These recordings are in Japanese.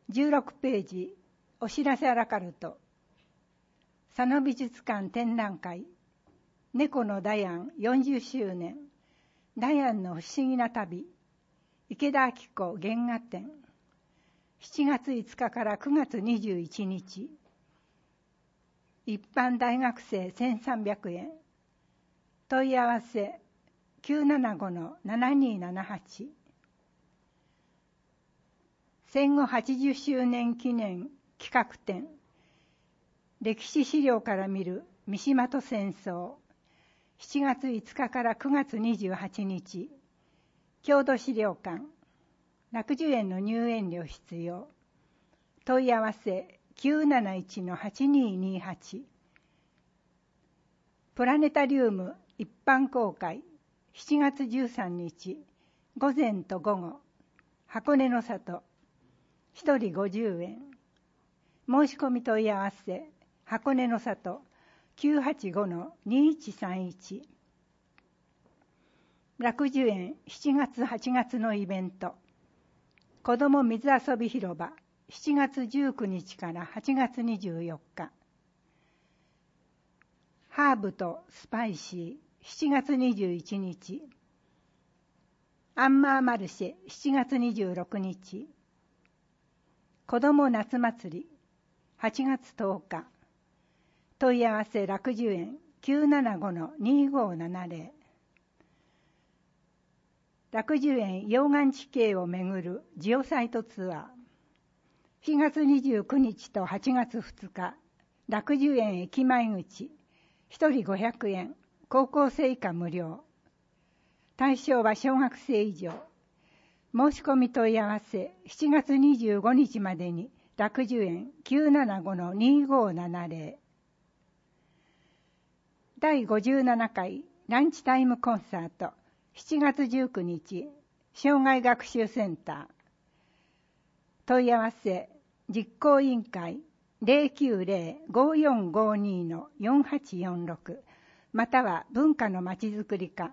16ページ、お知らせアラカルト。佐野美術館展覧会、猫のダヤン40周年、ダヤンの不思議な旅、池田明子原画展、7月5日から9月21日、一般大学生1300円、問い合わせ 975-7278。戦後80周年記念企画展、歴史資料から見る三島と戦争、7月5日から9月28日、郷土資料館、60円の入園料必要。問い合わせ 971-8228。プラネタリウム一般公開、7月13日、午前と午後、箱根の里、1人50円。申し込み問い合わせ、箱根の里 985-2131。楽寿園7月8月のイベント、子ども水遊び広場、7月19日から8月24日。ハーブとスパイシー、7月21日。アンマーマルシェ、7月26日。子ども夏祭り、8月10日。問い合わせ楽寿園 975-2570。楽寿園溶岩地形をめぐるジオサイトツアー。7月29日と8月2日、楽寿園駅前口、1人500円、高校生以下無料。対象は小学生以上。申し込み問い合わせ、7月25日までに、楽寿園 975-2570。第57回ランチタイムコンサート、7月19日、障害学習センター。問い合わせ、実行委員会 090-5452-4846 または文化のまちづくり課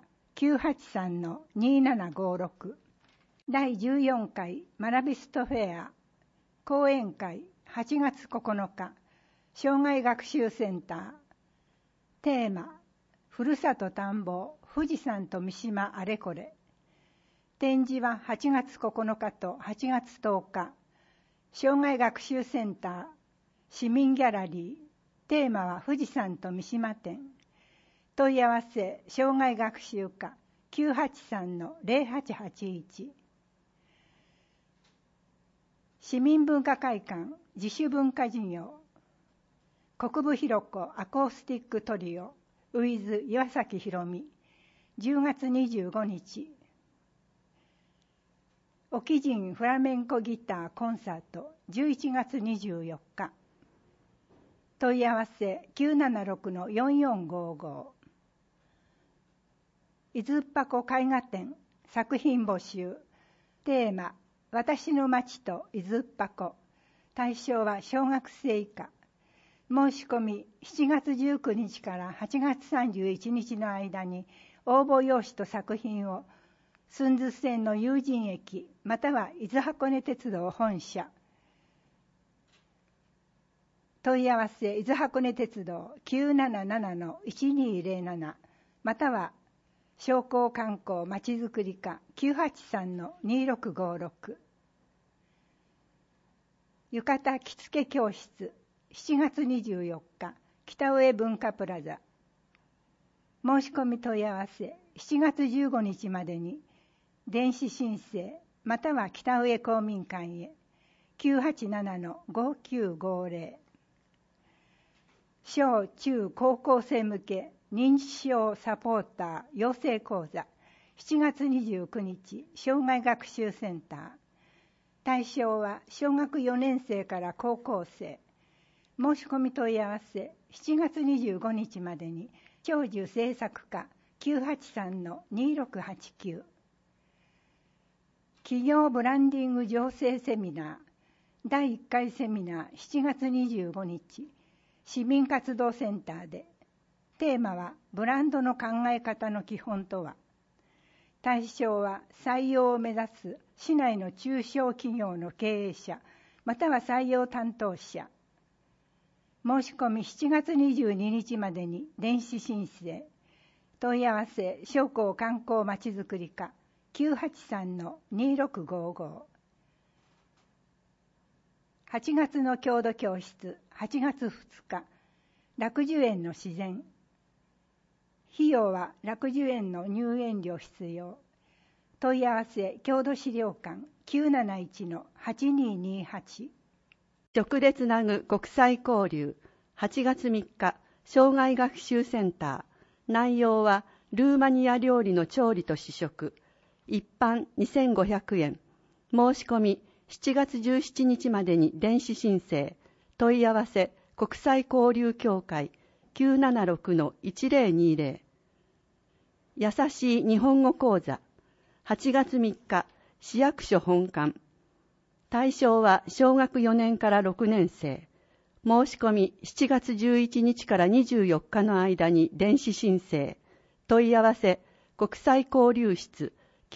983-2756。第14回マラビストフェア講演会8月9日、障害学習センター。テーマ、ふるさと探訪、富士山と三島あれこれ。展示は8月9日と8月10日。障害学習センター、市民ギャラリー。テーマは富士山と三島展。問い合わせ、障害学習課 983-0881。市民文化会館自主文化事業。国分ひろ子アコースティックトリオ with 岩崎宏美、10月25日。沖人フラメンコギターコンサート11月24日。問い合わせ 976-4455。伊豆っぱこ絵画展作品募集。テーマ、私の町と伊豆っぱこ。対象は小学生以下。申し込み7月19日から8月31日の間に応募用紙と作品を寸津線の有人駅または伊豆箱根鉄道本社。問い合わせ伊豆箱根鉄道 977-1207 または商工観光まちづくり課 983-2656。浴衣着付け教室7月24日、北上文化プラザ。申し込み問い合わせ、7月15日までに、電子申請、または北上公民館へ、987-5950。小中高校生向け認知症サポーター養成講座、7月29日、障害学習センター。対象は小学4年生から高校生。申し込み問い合わせ、7月25日までに、長寿制作課 983-2689。企業ブランディング醸成セミナー、第1回セミナー7月25日、市民活動センターで。テーマは、ブランドの考え方の基本とは。対象は採用を目指す市内の中小企業の経営者、 または採用担当者。申し込み7月22日までに電子申請。問い合わせ商工観光まちづくり課 983-2655。8月の郷土教室8月2日、楽寿園の自然。費用は楽寿園の入園料必要。問い合わせ郷土資料館 971-8228。 直でつなぐ国際交流8月3日、障害学習センター。内容はルーマニア料理の調理と試食。一般2500円。申し込み7月17日までに電子申請。問い合わせ国際交流協会 976-1020。優しい日本語講座8月3日、市役所本館。対象は小学4年から6年生。申し込み7月11日から24日の間に電子申請。問い合わせ国際交流室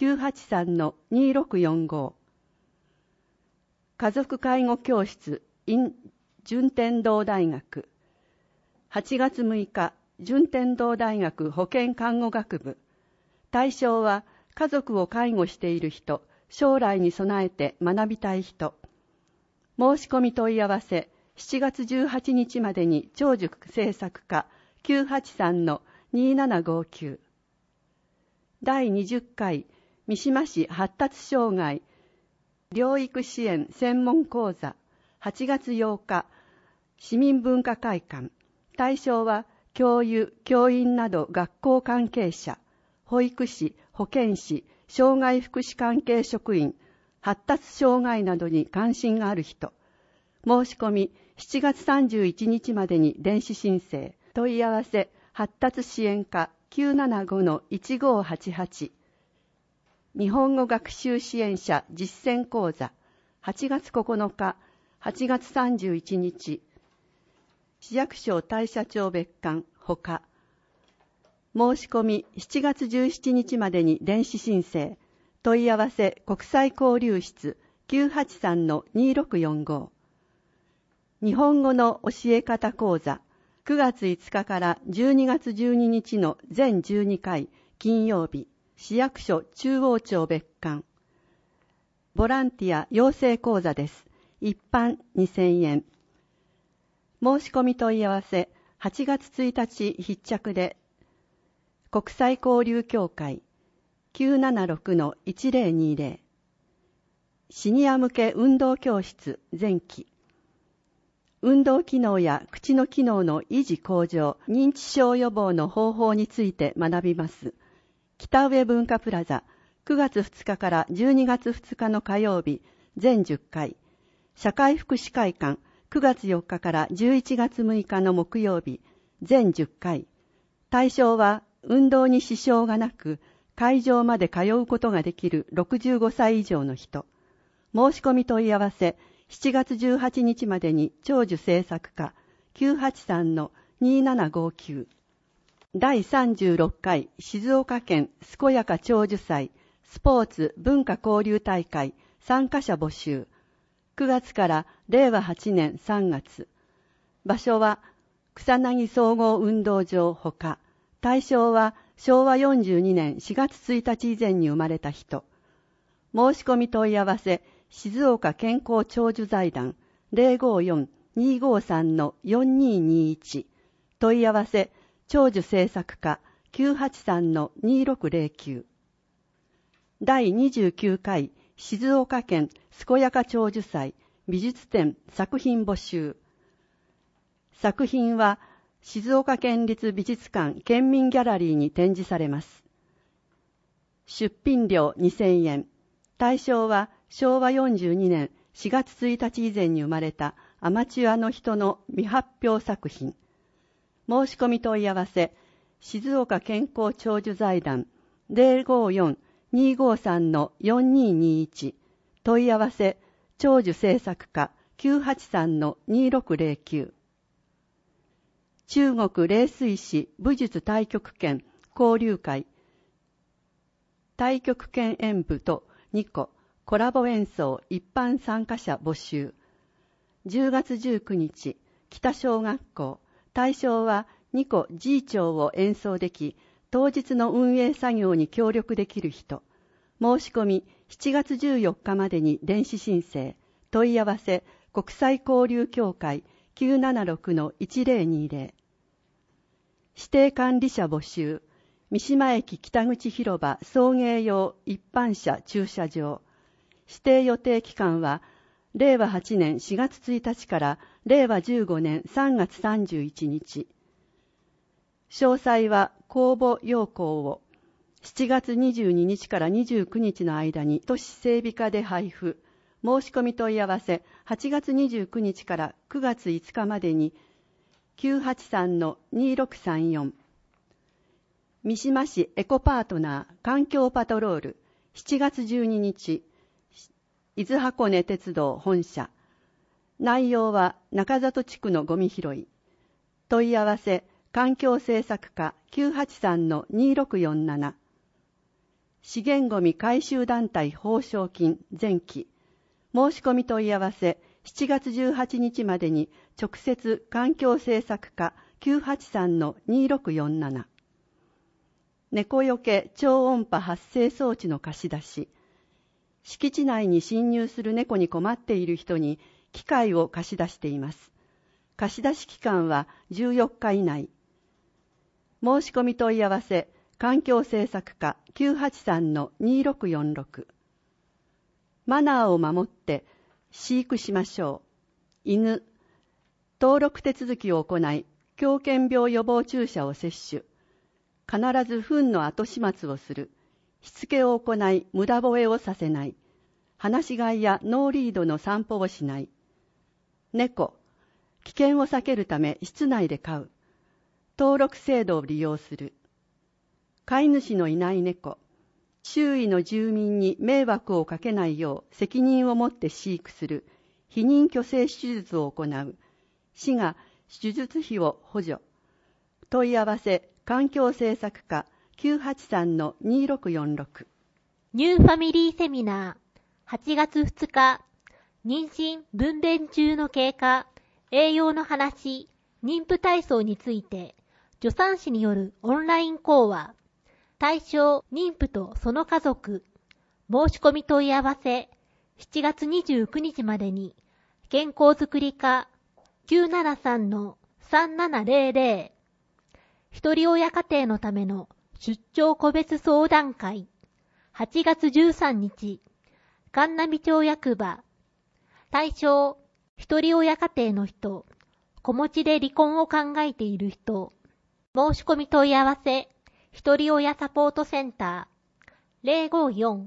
983-2645。家族介護教室 in 順天堂大学。8月6日、順天堂大学保健看護学部。対象は家族を介護している人、将来に備えて学びたい人。申し込み問い合わせ7月18日までに長寿制作課 983-2759。第20回三島市発達障害療育支援専門講座8月8日、市民文化会館。対象は教諭、教員など学校関係者、保育士、保健師、障害福祉関係職員、発達障害などに関心がある人。申し込み7月31日までに電子申請。問い合わせ発達支援課 975-1588。日本語学習支援者実践講座8月9日、8月31日。市役所大社町別館ほか。申し込み7月17日までに電子申請。問い合わせ国際交流室 983-2645。日本語の教え方講座9月5日から12月12日の全12回金曜日、市役所中央町別館。ボランティア養成講座です。一般2000円。申し込み問い合わせ8月1日必着で、国際交流協会 976-1020。シニア向け運動教室前期。運動機能や口の機能の維持向上、認知症予防の方法について学びます。北上文化プラザ、9月2日から12月2日の火曜日、全10回。社会福祉会館、9月4日から11月6日の木曜日、全10回。対象は運動に支障がなく、会場まで通うことができる65歳以上の人。申し込み問い合わせ、7月18日までに長寿制作課 983-2759。第36回静岡県健やか長寿祭スポーツ文化交流大会参加者募集。9月から令和8年3月。場所は草薙総合運動場ほか。対象は昭和42年4月1日以前に生まれた人。申し込み問い合わせ静岡健康長寿財団 054-253-4221。問い合わせ長寿制作課 983-2609。第29回静岡県健やか長寿祭美術展作品募集。作品は静岡県立美術館県民ギャラリーに展示されます。出品料2000円。対象は昭和42年4月1日以前に生まれたアマチュアの人の未発表作品。申し込み問い合わせ、静岡健康長寿財団 054-253-4221。問い合わせ、長寿制作課 983-2609。中国霊水市武術太極拳交流会太極拳演舞と2個コラボ演奏一般参加者募集。 10月19日、北小学校、対象は2個 G 調を演奏でき、当日の運営作業に協力できる人。申し込み7月14日までに電子申請。問い合わせ国際交流協会 976-1020。指定管理者募集。三島駅北口広場送迎用一般車駐車場。指定予定期間は令和8年4月1日から令和15年3月31日。詳細は公募要項を7月22日から29日の間に都市整備課で配布。申し込み問い合わせ8月29日から9月5日までに 983-2634。三島市エコパートナー環境パトロール7月12日。伊豆箱根鉄道本社。内容は中里地区のゴミ拾い。問い合わせ環境政策課 983-2647。資源ゴミ回収団体報奨金前期。申し込み問い合わせ7月18日までに直接環境政策課 983-2647。猫よけ超音波発生装置の貸し出し。敷地内に侵入する猫に困っている人に機械を貸し出しています。貸し出し期間は14日以内。申し込み問い合わせ環境政策課 983-2646。マナーを守って飼育しましょう。犬。登録手続きを行い、狂犬病予防注射を接種。必ず糞の後始末をする。しつけを行い、無駄吠えをさせない。放し飼いやノーリードの散歩をしない。猫。危険を避けるため室内で飼う。登録制度を利用する。飼い主のいない猫。周囲の住民に迷惑をかけないよう責任を持って飼育する。避妊去勢手術を行う。市が手術費を補助。問い合わせ環境政策課 983-2646。 ニューファミリーセミナー8月2日。妊娠分娩中の経過、栄養の話、妊婦体操について助産師によるオンライン講話。対象妊婦とその家族。申し込み問い合わせ7月29日までに健康づくり課 973-3700。ひとり親家庭のための出張個別相談会8月13日。神奈美町役場。対象ひとり親家庭の人、子持ちで離婚を考えている人。申し込み問い合わせひとり親サポートセンター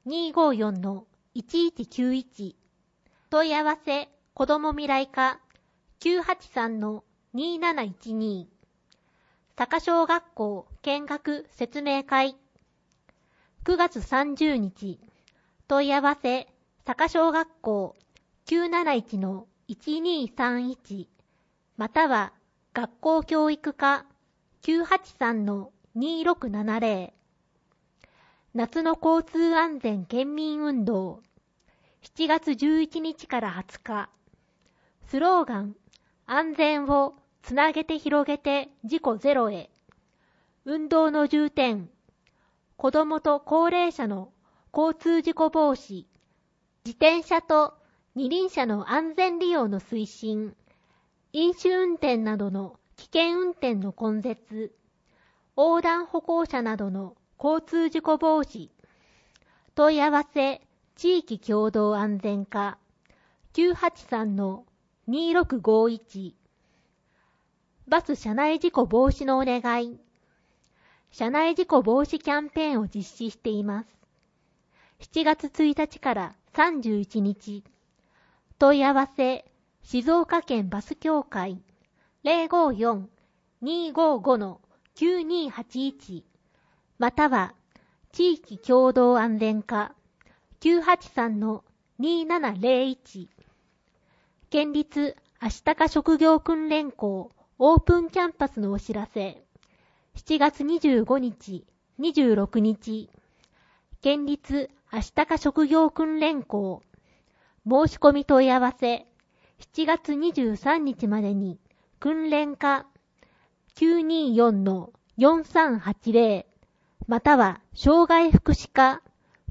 054-254-1191。問い合わせ子ども未来課 983-2712。坂小学校見学説明会9月30日。問い合わせ坂小学校 971-1231 または学校教育課 983-2670。夏の交通安全県民運動7月11日から20日。スローガン安全をつなげて広げて事故ゼロへ。運動の重点子どもと高齢者の交通事故防止、自転車と二輪車の安全利用の推進、飲酒運転などの危険運転の根絶、横断歩行者などの交通事故防止。問い合わせ地域共同安全課 983-2651。バス車内事故防止のお願い。車内事故防止キャンペーンを実施しています。7月1日から31日。問い合わせ静岡県バス協会 054-255-9281 または地域共同安全課 983-2701。県立足高職業訓練校オープンキャンパスのお知らせ。7月25日、26日。県立足高職業訓練校。申し込み問い合わせ 7月23日までに訓練課 924-4380 または障害福祉課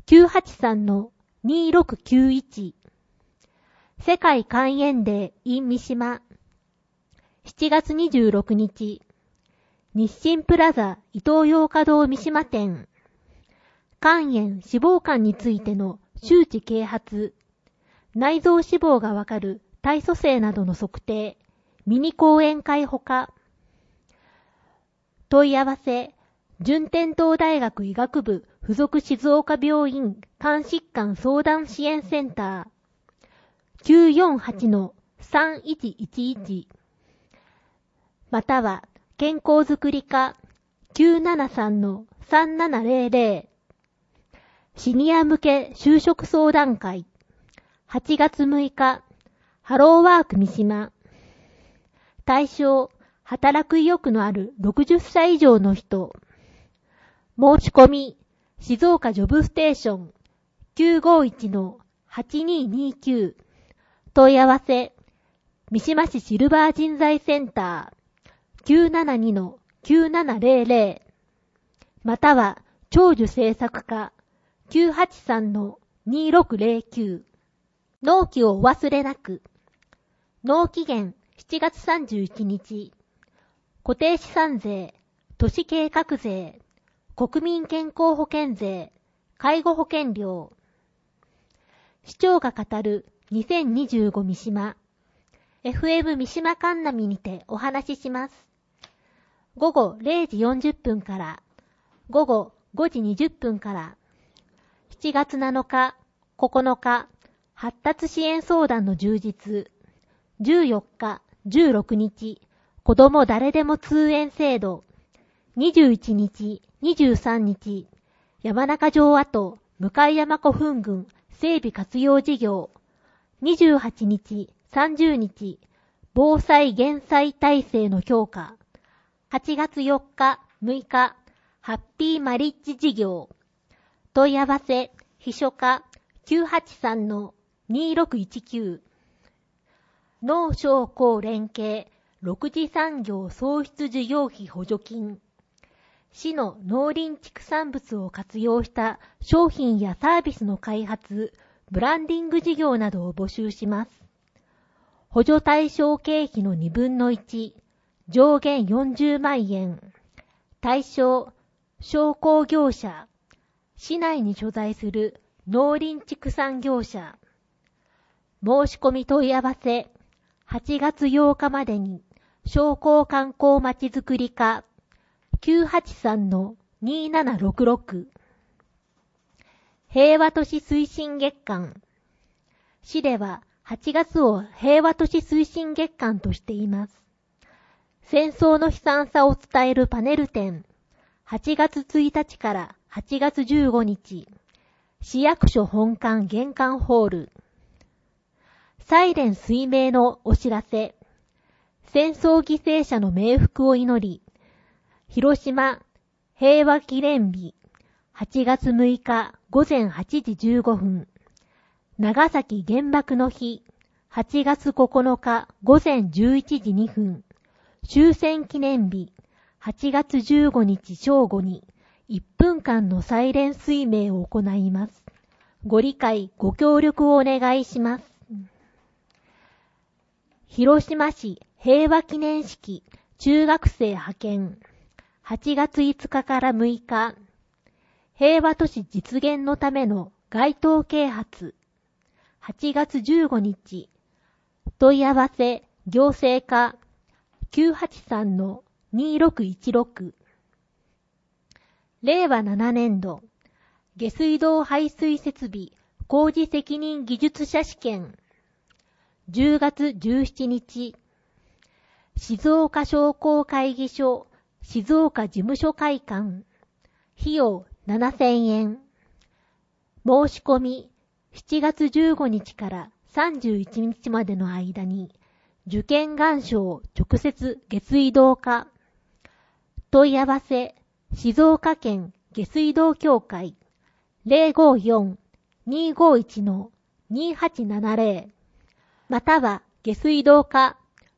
983-2691 世界肝炎デー in 三島7月26日日清プラザイトーヨーカドー三島店肝炎脂肪肝についての周知啓発内臓脂肪がわかる体組成などの測定ミニ講演会ほか問い合わせ順天堂大学医学部附属静岡病院肝疾患相談支援センター 948-3111 または健康づくり課 973-3700 シニア向け就職相談会8月6日ハローワーク三島対象働く意欲のある60歳以上の人申し込み静岡ジョブステーション 951-8229 問い合わせ三島市シルバー人材センター 972-9700 または長寿政策課 983-2609 納期をお忘れなく納期限7月31日固定資産税、都市計画税、国民健康保険税、介護保険料市長が語る2025三島 FM 三島カンナミにてお話しします。午後0時40分から午後5時20分から7月7日、9日発達支援相談の充実14日、16日子ども誰でも通園制度21日、23日山中城跡向山古墳群整備活用事業28日、30日防災減災体制の強化8月4日、6日ハッピーマリッジ事業問い合わせ秘書課 983-2619 農商工連携6次産業創出事業費補助金市の農林畜産物を活用した商品やサービスの開発、ブランディング事業などを募集します。補助対象経費の2分の1、上限40万円。対象、商工業者、市内に所在する農林畜産業者。申し込み問い合わせ、8月8日までに、商工観光まちづくり課 983-2766 平和都市推進月間市では8月を平和都市推進月間としています。戦争の悲惨さを伝えるパネル展8月1日から8月15日市役所本館玄関ホールサイレン水明のお知らせ戦争犠牲者の冥福を祈り、広島平和記念日8月6日午前8時15分、長崎原爆の日8月9日午前11時2分、終戦記念日8月15日正午に1分間のサイレン水明を行います。ご理解、ご協力をお願いします。広島市平和記念式中学生派遣8月5日から6日平和都市実現のための街頭啓発8月15日問い合わせ行政課 983-2616 令和7年度下水道排水設備工事責任技術者試験10月17日静岡商工会議所静岡事務所会館費用7000円申し込み7月15日から31日までの間に受験願書直接下水道課問い合わせ静岡県下水道協会 054-251-2870 または下水道課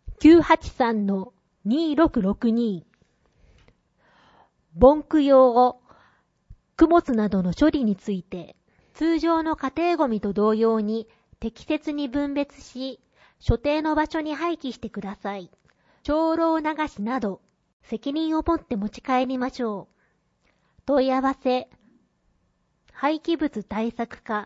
983-2662 盆供用供物などの処理について、通常の家庭ゴミと同様に適切に分別し、所定の場所に廃棄してください。長老流しなど、責任を持って持ち帰りましょう。問い合わせ、廃棄物対策課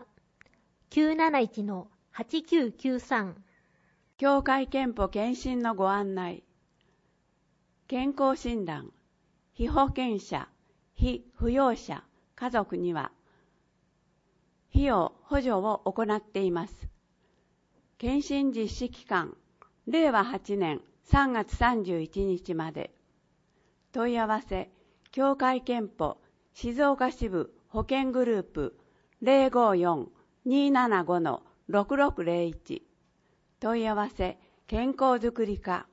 971-8993。 教会憲法検診のご案内。健康診断、被保険者、被扶養者、家族には、費用補助を行っています。検診実施期間、令和8年3月31日まで。問い合わせ、教会憲法静岡支部保健グループ 054-275-6601。問い合わせ、健康づくり課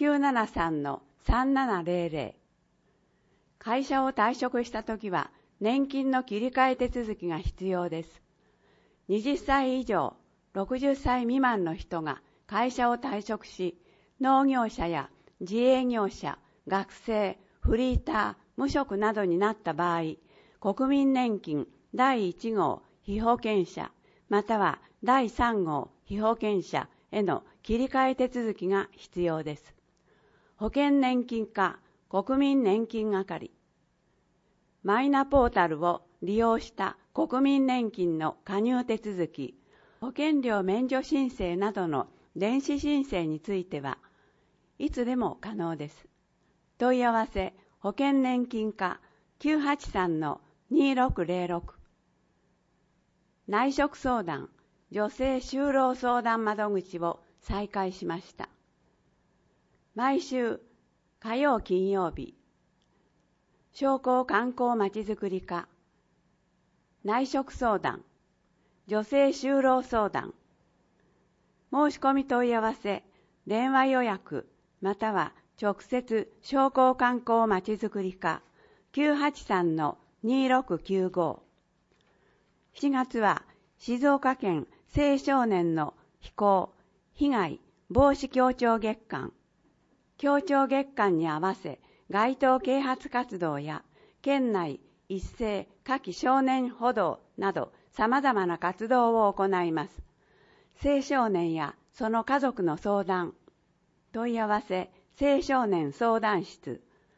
973-3700。会社を退職したときは、年金の切り替え手続きが必要です。20歳以上、60歳未満の人が会社を退職し、農業者や自営業者、学生、フリーター、無職などになった場合、国民年金第1号被保険者、または第3号被保険者への切り替え手続きが必要です。保険年金課国民年金係。マイナポータルを利用した国民年金の加入手続き、保険料免除申請などの電子申請については、いつでも可能です。問い合わせ、保険年金課 983-2606。内職相談、女性就労相談窓口を再開しました。毎週火曜金曜日、商工観光まちづくり課、内職相談、女性就労相談、申し込み問い合わせ、電話予約、または直接商工観光まちづくり課 983-2695。7月は静岡県青少年の非行、被害防止協調月間。協調月間に合わせ、街頭啓発活動や県内一斉夏季少年補導など様々な活動を行います。青少年やその家族の相談、問い合わせ青少年相談室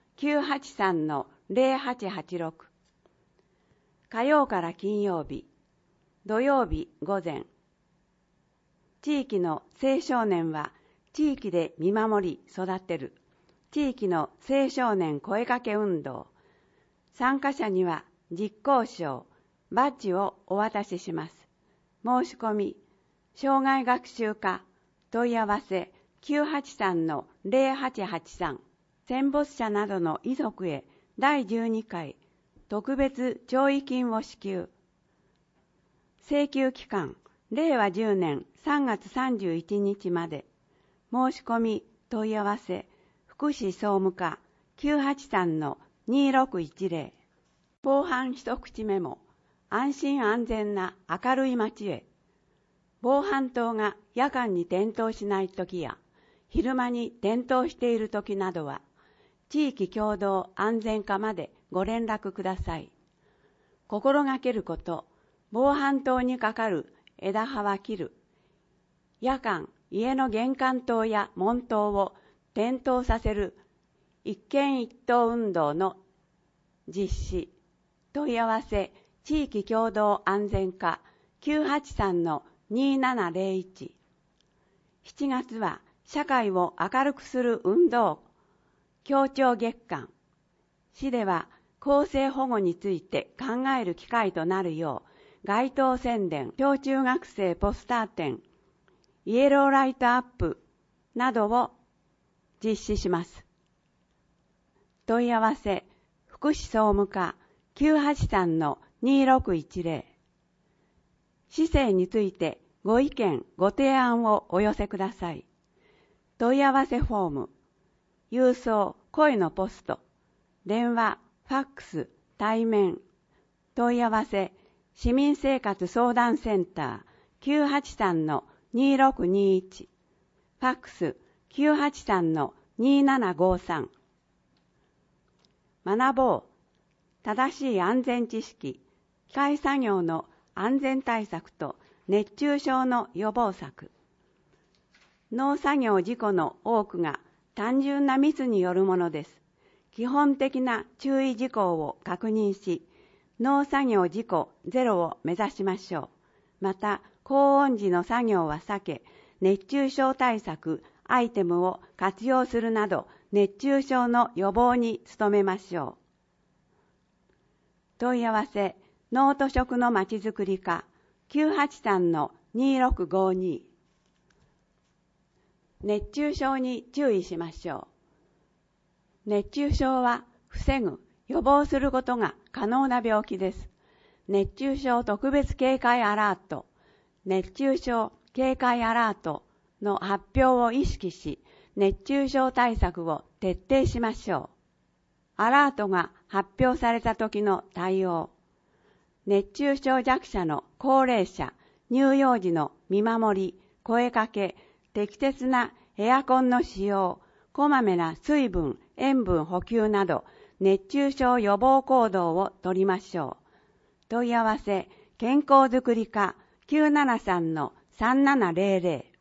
983-0886。火曜から金曜日、土曜日午前。地域の青少年は地域で見守り育てる地域の青少年声かけ運動。参加者には実行賞、バッジをお渡しします。申し込み、障害学習課、問い合わせ 983-0883。戦没者などの遺族へ第12回特別弔慰金を支給。請求期間、令和10年3月31日まで。申し込み、問い合わせ、福祉総務課 983-2610。防犯一口メモ、安心安全な明るい街へ。防犯灯が夜間に点灯しないときや、昼間に点灯しているときなどは、地域共同安全課までご連絡ください。心がけること、防犯灯にかかる枝葉は切る。夜間、家の玄関灯や門灯を点灯させる一軒一灯運動の実施。問い合わせ、地域共同安全課 983-2701。7月は社会を明るくする運動、協調月間。市では更生保護について考える機会となるよう、街頭宣伝、小中学生ポスター展、イエローライトアップなどを実施します。問い合わせ、福祉総務課 983-2610。市政についてご意見、ご提案をお寄せください。問い合わせフォーム、郵送、声のポスト、電話、ファックス、対面。問い合わせ、市民生活相談センター 983-2621。 ファックス 983-2753。学ぼう。正しい安全知識、機械作業の安全対策と熱中症の予防策。農作業事故の多くが単純なミスによるものです。基本的な注意事項を確認し、農作業事故ゼロを目指しましょう。また、高温時の作業は避け、熱中症対策アイテムを活用するなど、熱中症の予防に努めましょう。問い合わせ、農と食のまちづくり課 983-2652。熱中症に注意しましょう。熱中症は防ぐ、予防することが可能な病気です。熱中症特別警戒アラート、熱中症警戒アラートの発表を意識し、熱中症対策を徹底しましょう。アラートが発表された時の対応。熱中症弱者の高齢者、乳幼児の見守り、声かけ、適切なエアコンの使用、こまめな水分、塩分補給など、熱中症予防行動をとりましょう。問い合わせ、健康づくり課 973-3700。